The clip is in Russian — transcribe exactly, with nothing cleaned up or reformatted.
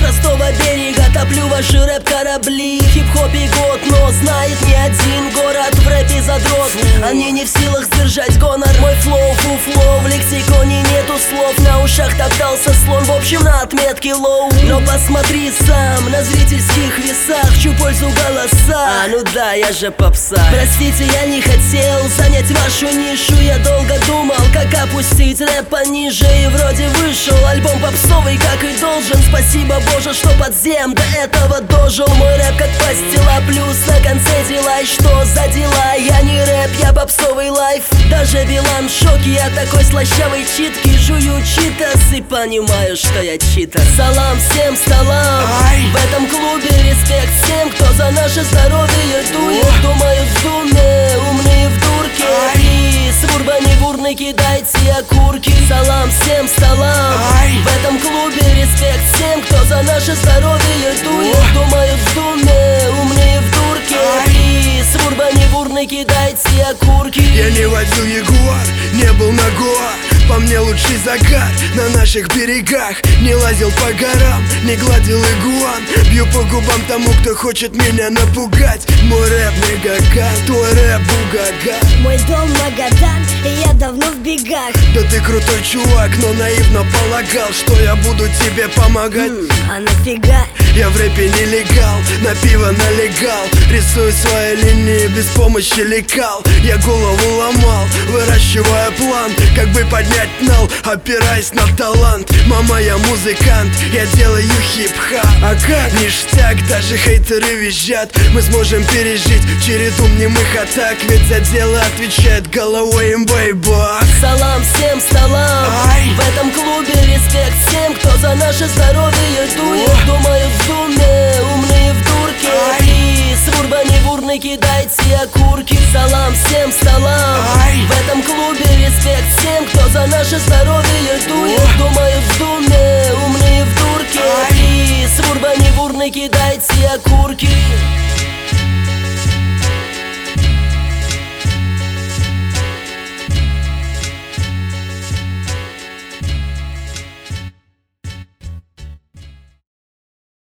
простого берега топлю ваши рэп-корабли. Хип-хоп и год, но знает не один город. В рэпе задрот, они не в силах сдержать гонор. Мой флоу, фу-флоу, в лексиконе нету слов. На ушах топтался слон, в общем на отметке лоу. Но посмотри сам на зрительских весах, в чью пользу голоса. А ну да, я же попса. Простите, я не хотел занять вашу нишу. Я долго думал, как опустить рэп пониже. И вроде вышел альбом попсовый, как и должен. Спасибо, Боже, что подзем до этого дожил. Мой рэп как пастила, плюс на конце дела. И что за дела? Я не рэп, я попсовый лайф. Даже Билан в шоке, я такой слащавый читки. Жую читас и понимаю, что я читер. Салам всем столам. Ай. В этом клубе респект всем, кто за наше здоровье дует. Думают в думе, умные в дурке. Ай. И с бурбами бурны кидайте окурки. Салам всем столам. Ай. В этом клубе респект всем, кто за наше здоровье дует. Думают в думе, умные в дурке. Ай. И с бурбами бурны кидайте окурки. Я не водил ягуар, не был на Гоа. По мне лучший загар на наших берегах. Не лазил по горам, не гладил игуан. Бью по губам тому, кто хочет меня напугать. Мой рэп мегаган, твой рэп бугага. Мой дом Магадан, и я давно в бегах. Да ты крутой чувак, но наивно полагал, что я буду тебе помогать. М, А нафига? Я в рэпе нелегал, на пиво налегал. Рисую свои линии без помощи лекал. Я голову ломал, выращивая план, как бы поднять нал, опираясь на талант. Мама, я музыкант, я делаю хип-хап. А как? Ништяк, даже хейтеры визжат. Мы сможем пережить череду мнимых атак, ведь за дело отвечает головой имбейбак. Салам всем столам. Ай. В этом клубе респект всем, кто за наше здоровье дует. Думают в думе, умные в дурке. Ай. И с бурбами бурны кидайте окурки. Салам всем столам. Ай. В этом клубе респект всем, кто за наше здоровье дует. Думают в думе, умные в дурке. Ай. И с бурбами бурны кидайте